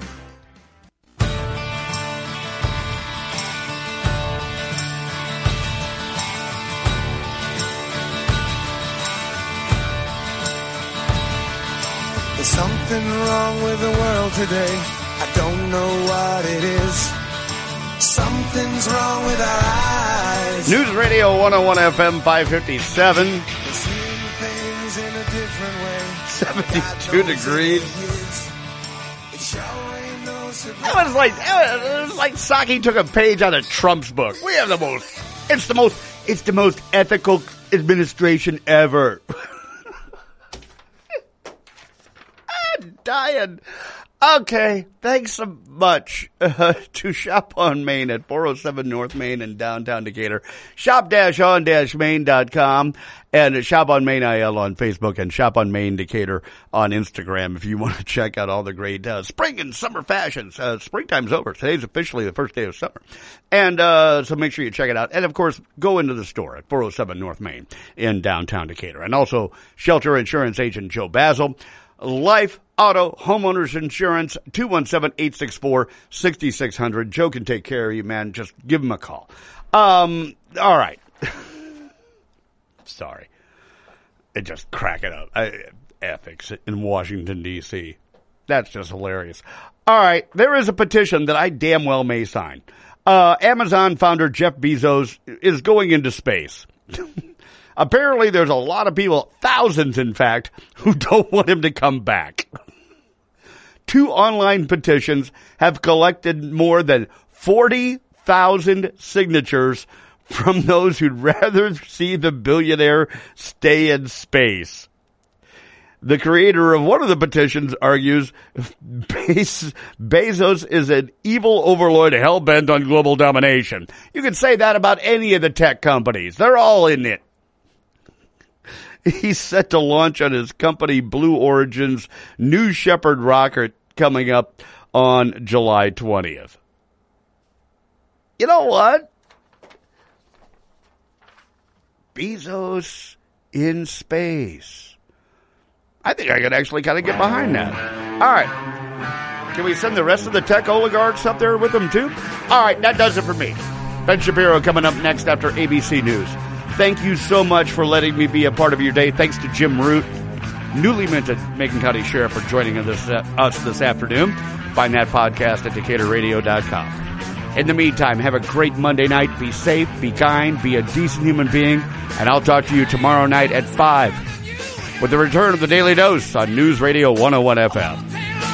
J: Something wrong with the world today. I don't know what it is. Something's wrong with our eyes.
A: News Radio 101 FM 557.
J: Things in a different way.
A: 72 degrees. It was like Psaki took a page out of Trump's book. We have it's the most ethical administration ever. Dying. Okay, thanks so much to Shop on Main at 407 North Main in downtown Decatur. Shop-on-main.com and Shop on Main IL on Facebook and Shop on Main Decatur on Instagram if you want to check out all the great spring and summer fashions. Springtime's over. Today's officially the first day of summer. And so make sure you check it out. And, of course, go into the store at 407 North Main in downtown Decatur. And also Shelter Insurance Agent Joe Basil. Life, auto, homeowners insurance, 217-864-6600. Joe can take care of you, man. Just give him a call. All right. Sorry. It just crack it up. Ethics in Washington, D.C. That's just hilarious. All right. There is a petition that I damn well may sign. Amazon founder Jeff Bezos is going into space. Apparently, there's a lot of people, thousands in fact, who don't want him to come back. 2 online petitions have collected more than 40,000 signatures from those who'd rather see the billionaire stay in space. The creator of one of the petitions argues Bezos is an evil overlord hell-bent on global domination. You can say that about any of the tech companies. They're all in it. He's set to launch on his company Blue Origin's New Shepard rocket coming up on July 20th. You know what? Bezos in space. I think I could actually kind of get behind that. All right. Can we send the rest of the tech oligarchs up there with them, too? All right, that does it for me. Ben Shapiro coming up next after ABC News. Thank you so much for letting me be a part of your day. Thanks to Jim Root, newly minted Macon County Sheriff, for joining us this afternoon. Find that podcast at DecaturRadio.com. In the meantime, have a great Monday night. Be safe, be kind, be a decent human being. And I'll talk to you tomorrow night at 5 with the return of the Daily Dose on News Radio 101 FM.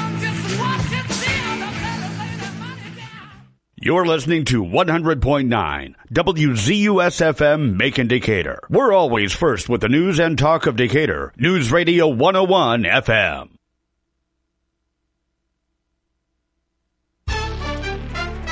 A: You're listening to 100.9 WZUS-FM Macon Decatur. We're always first with the news and talk of Decatur. News Radio 101 FM.